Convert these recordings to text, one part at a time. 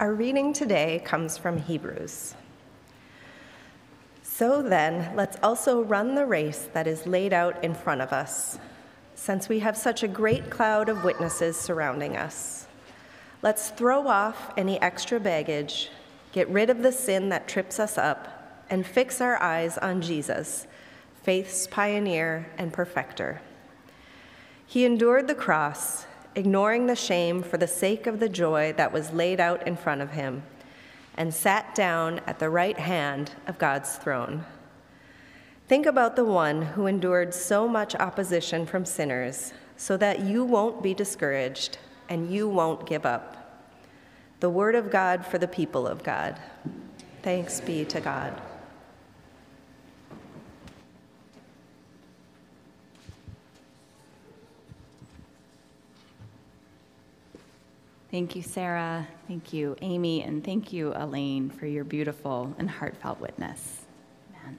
Our reading today comes from Hebrews. So then, let's also run the race that is laid out in front of us, since we have such a great cloud of witnesses surrounding us. Let's throw off any extra baggage, get rid of the sin that trips us up, and fix our eyes on Jesus, faith's pioneer and perfecter. He endured the cross, ignoring the shame for the sake of the joy that was laid out in front of him, and sat down at the right hand of God's throne. Think about the one who endured so much opposition from sinners so that you won't be discouraged and you won't give up. The word of God for the people of God. Thanks be to God. Thank you, Sarah. Thank you, Amy, and thank you, Elaine, for your beautiful and heartfelt witness. Amen.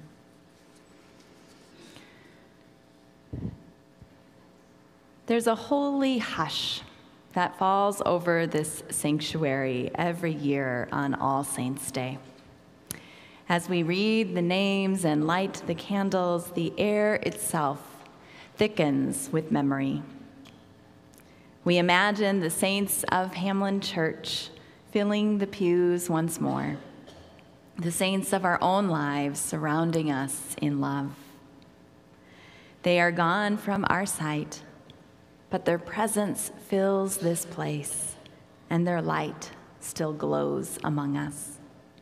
There's a holy hush that falls over this sanctuary every year on All Saints' Day. As we read the names and light the candles, the air itself thickens with memory. We imagine the saints of Hamlin Church filling the pews once more, the saints of our own lives surrounding us in love. They are gone from our sight, but their presence fills this place, and their light still glows among us.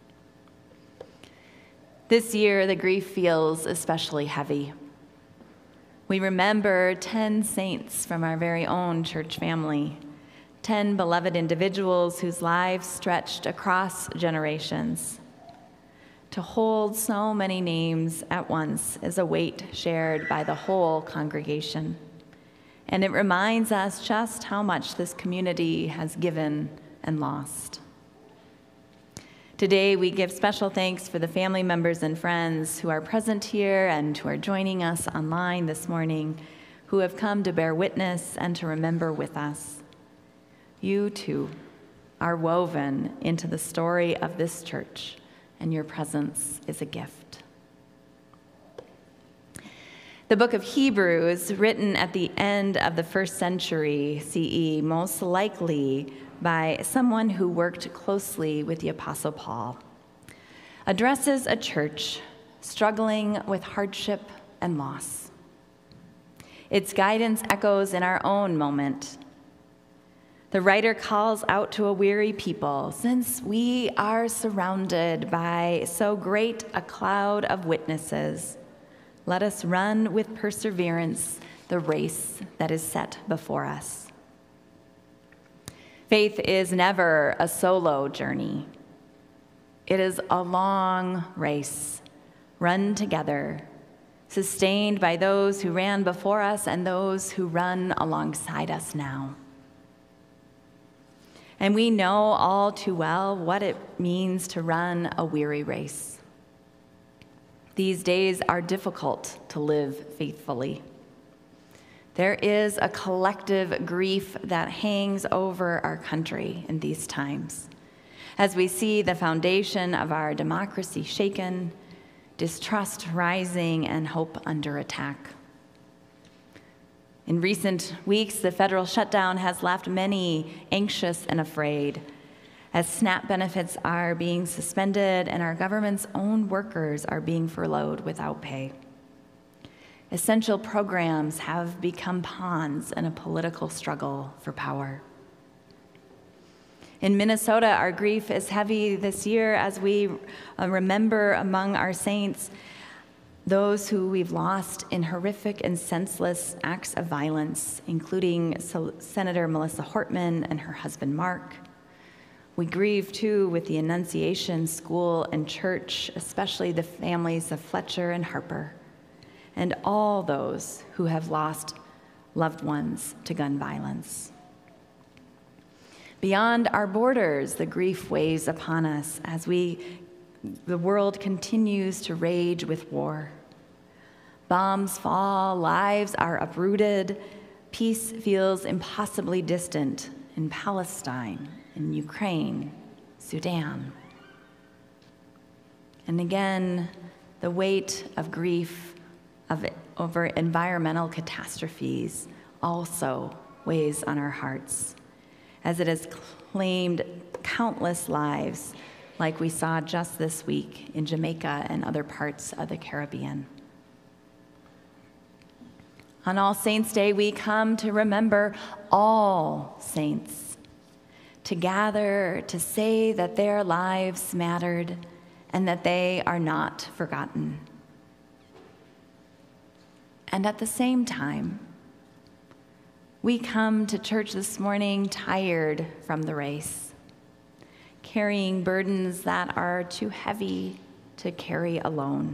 This year, the grief feels especially heavy. We remember 10 saints from our very own church family, 10 beloved individuals whose lives stretched across generations. To hold so many names at once is a weight shared by the whole congregation, and it reminds us just how much this community has given and lost. Today, we give special thanks for the family members and friends who are present here and who are joining us online this morning, who have come to bear witness and to remember with us. You, too, are woven into the story of this church, and your presence is a gift. The book of Hebrews, written at the end of the 1st century CE, most likely by someone who worked closely with the Apostle Paul, addresses a church struggling with hardship and loss. Its guidance echoes in our own moment. The writer calls out to a weary people, since we are surrounded by so great a cloud of witnesses, let us run with perseverance the race that is set before us. Faith is never a solo journey. It is a long race, run together, sustained by those who ran before us and those who run alongside us now. And we know all too well what it means to run a weary race. These days are difficult to live faithfully. There is a collective grief that hangs over our country in these times, as we see the foundation of our democracy shaken, distrust rising, and hope under attack. In recent weeks, the federal shutdown has left many anxious and afraid, as SNAP benefits are being suspended and our government's own workers are being furloughed without pay. Essential programs have become pawns in a political struggle for power. In Minnesota, our grief is heavy this year as we remember among our saints those who we've lost in horrific and senseless acts of violence, including Senator Melissa Hortman and her husband, Mark. We grieve, too, with the Annunciation School and Church, especially the families of Fletcher and Harper, and all those who have lost loved ones to gun violence. Beyond our borders, the grief weighs upon us as the world continues to rage with war. Bombs fall, lives are uprooted, peace feels impossibly distant in Palestine, in Ukraine, Sudan. And again, the weight of grief over environmental catastrophes also weighs on our hearts, as it has claimed countless lives, like we saw just this week in Jamaica and other parts of the Caribbean. On All Saints' Day, we come to remember all saints, to gather to say that their lives mattered and that they are not forgotten. And at the same time, we come to church this morning tired from the race, carrying burdens that are too heavy to carry alone.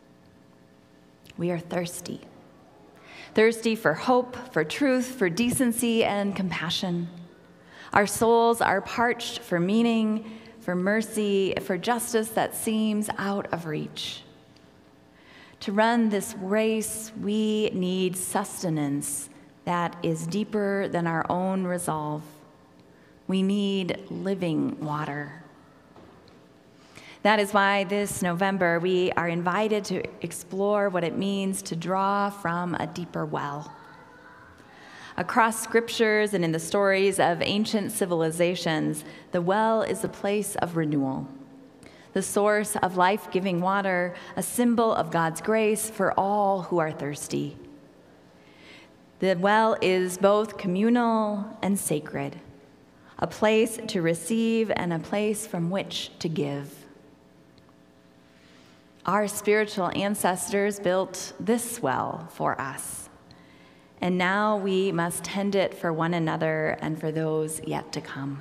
We are thirsty for hope, for truth, for decency and compassion. Our souls are parched for meaning, for mercy, for justice that seems out of reach. To run this race, we need sustenance that is deeper than our own resolve. We need living water. That is why this November we are invited to explore what it means to draw from a deeper well. Across scriptures and in the stories of ancient civilizations, the well is a place of renewal, the source of life-giving water, a symbol of God's grace for all who are thirsty. The well is both communal and sacred, a place to receive and a place from which to give. Our spiritual ancestors built this well for us, and now we must tend it for one another and for those yet to come.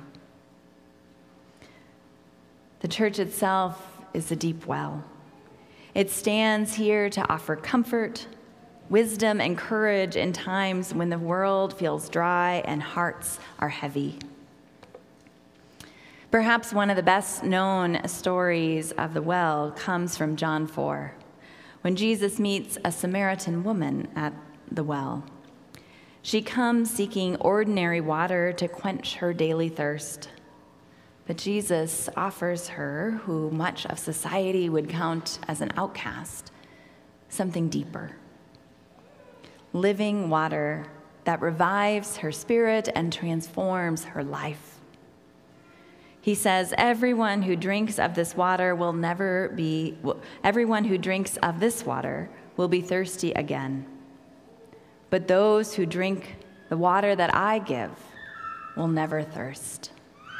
The church itself is a deep well. It stands here to offer comfort, wisdom, and courage in times when the world feels dry and hearts are heavy. Perhaps one of the best known stories of the well comes from John 4, when Jesus meets a Samaritan woman at the well. She comes seeking ordinary water to quench her daily thirst. But Jesus offers her, who much of society would count as an outcast, something deeper. Living water that revives her spirit and transforms her life. He says, everyone who drinks of this water will be thirsty again. But those who drink the water that I give will never thirst.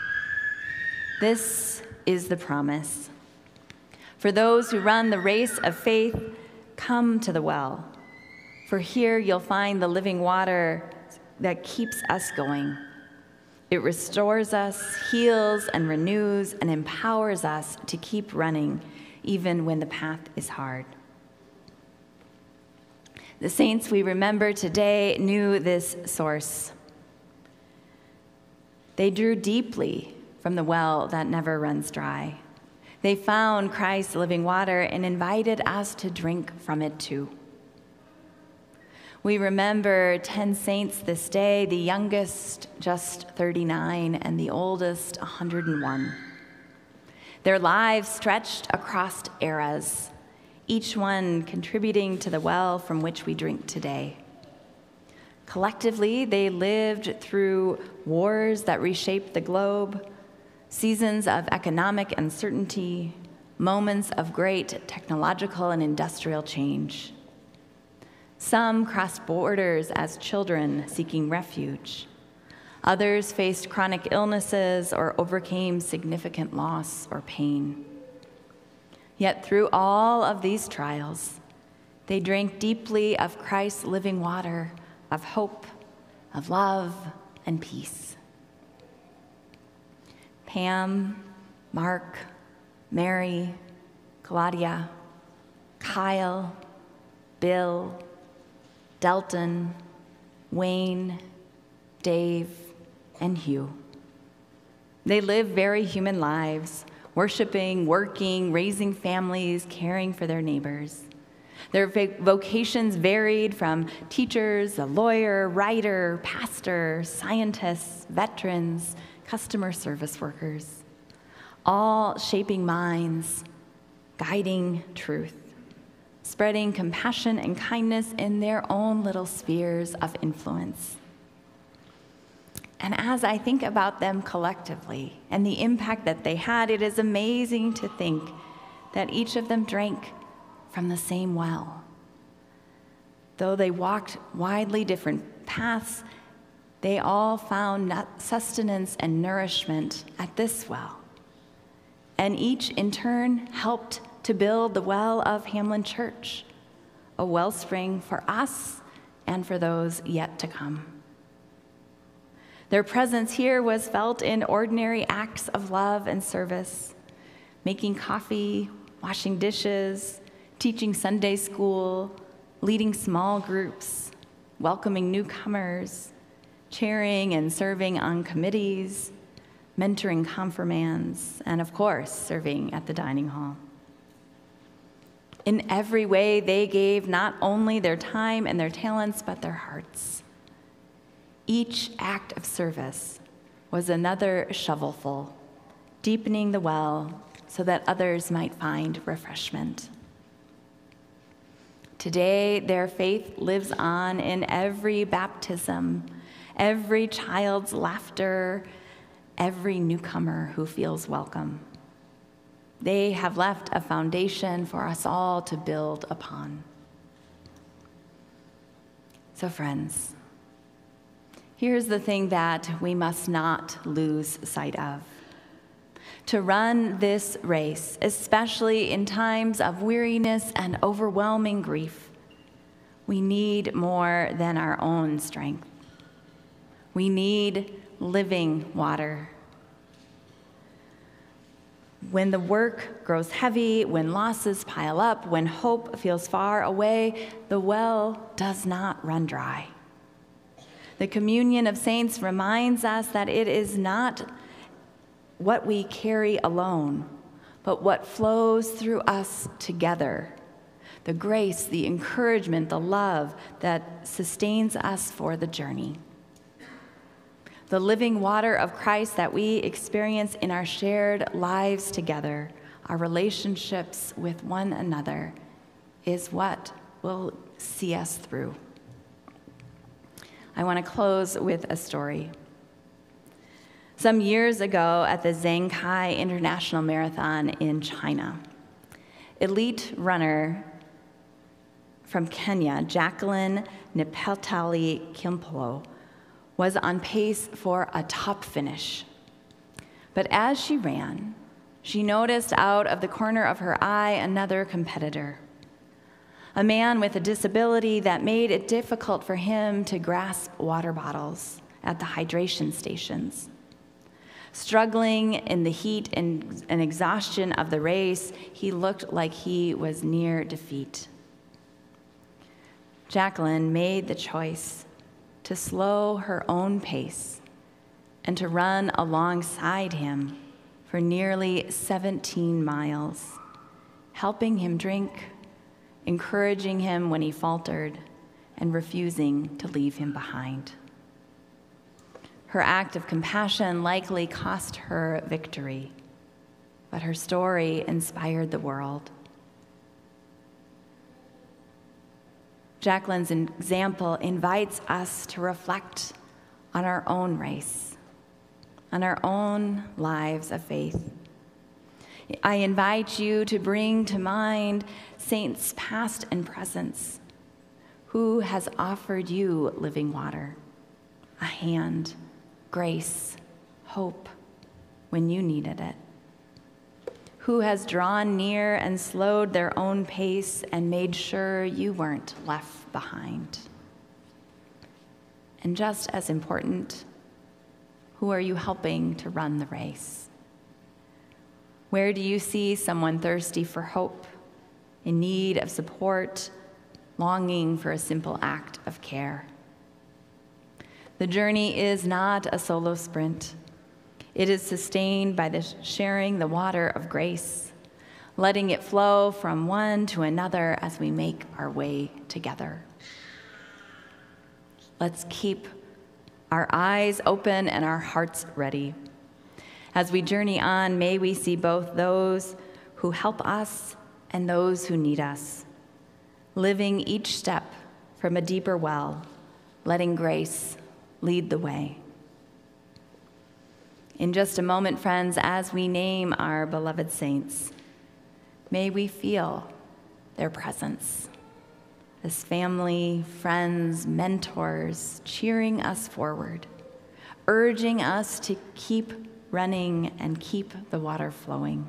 This is the promise. For those who run the race of faith, come to the well. For here you'll find the living water that keeps us going. It restores us, heals and renews, and empowers us to keep running, even when the path is hard. The saints we remember today knew this source. They drew deeply from the well that never runs dry. They found Christ's living water and invited us to drink from it too. We remember 10 saints this day, the youngest just 39 and the oldest 101. Their lives stretched across eras, each one contributing to the well from which we drink today. Collectively, they lived through wars that reshaped the globe, seasons of economic uncertainty, moments of great technological and industrial change. Some crossed borders as children seeking refuge. Others faced chronic illnesses or overcame significant loss or pain. Yet through all of these trials, they drank deeply of Christ's living water, of hope, of love, and peace. Pam, Mark, Mary, Claudia, Kyle, Bill, Delton, Wayne, Dave, and Hugh. They live very human lives, worshiping, working, raising families, caring for their neighbors. Their vocations varied from teachers, a lawyer, writer, pastor, scientists, veterans, customer service workers. all shaping minds, guiding truth, spreading compassion and kindness in their own little spheres of influence. And as I think about them collectively and the impact that they had, it is amazing to think that each of them drank from the same well. Though they walked widely different paths, they all found sustenance and nourishment at this well. And each in turn helped to build the well of Hamlin Church, a wellspring for us and for those yet to come. Their presence here was felt in ordinary acts of love and service, making coffee, washing dishes, teaching Sunday school, leading small groups, welcoming newcomers, chairing and serving on committees, mentoring confirmands, and of course, serving at the dining hall. In every way, they gave not only their time and their talents, but their hearts. Each act of service was another shovelful, deepening the well so that others might find refreshment. Today, their faith lives on in every baptism, every child's laughter, every newcomer who feels welcome. They have left a foundation for us all to build upon. So, friends, here's the thing that we must not lose sight of. To run this race, especially in times of weariness and overwhelming grief, we need more than our own strength. We need living water. When the work grows heavy, when losses pile up, when hope feels far away, the well does not run dry. The communion of saints reminds us that it is not what we carry alone, but what flows through us together. The grace, the encouragement, the love that sustains us for the journey. The living water of Christ that we experience in our shared lives together, our relationships with one another, is what will see us through. I want to close with a story. Some years ago at the Zhangkai International Marathon in China, elite runner from Kenya, Jacqueline Nipetali Kimpolo, was on pace for a top finish. But as she ran, she noticed out of the corner of her eye another competitor, a man with a disability that made it difficult for him to grasp water bottles at the hydration stations. Struggling in the heat and exhaustion of the race, he looked like he was near defeat. Jacqueline made the choice to slow her own pace and to run alongside him for nearly 17 miles, helping him drink, encouraging him when he faltered, and refusing to leave him behind. Her act of compassion likely cost her victory, but her story inspired the world. Jacqueline's example invites us to reflect on our own race, on our own lives of faith. I invite you to bring to mind saints past and present who has offered you living water, a hand, grace, hope when you needed it. Who has drawn near and slowed their own pace and made sure you weren't left behind. And just as important, who are you helping to run the race? Where do you see someone thirsty for hope, in need of support, longing for a simple act of care? The journey is not a solo sprint. It is sustained by the sharing the water of grace, letting it flow from one to another as we make our way together. Let's keep our eyes open and our hearts ready As we journey on, may we see both those who help us and those who need us, living each step from a deeper well, letting grace lead the way. In just a moment, friends, as we name our beloved saints, may we feel their presence as family, friends, mentors, cheering us forward, urging us to keep running and keep the water flowing.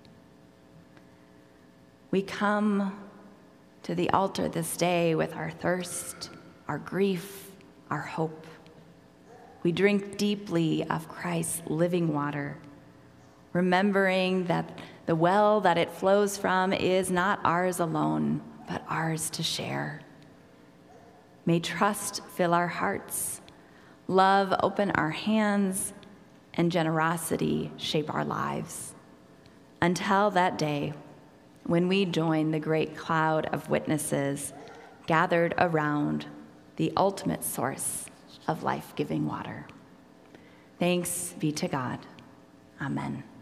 We come to the altar this day with our thirst, our grief, our hope. We drink deeply of Christ's living water, remembering that the well that it flows from is not ours alone, but ours to share. May trust fill our hearts, love open our hands, and generosity shape our lives. Until that day, when we join the great cloud of witnesses gathered around the ultimate source of life-giving water. Thanks be to God. Amen.